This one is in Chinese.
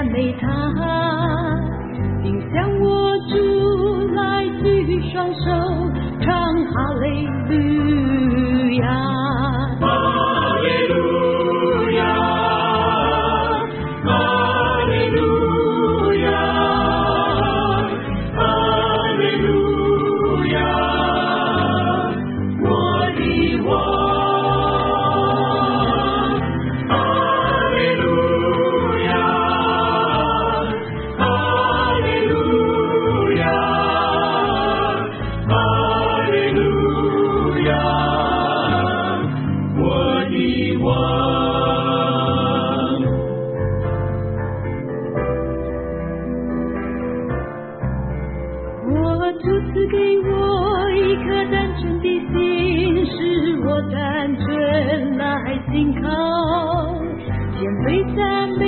美他，并向我主来举双手，唱哈利路亚， 哈利路亚，哈利路亚，哈利路亚，我的王。 主赐给我一颗单纯的心，使我单纯来信靠，谦卑赞美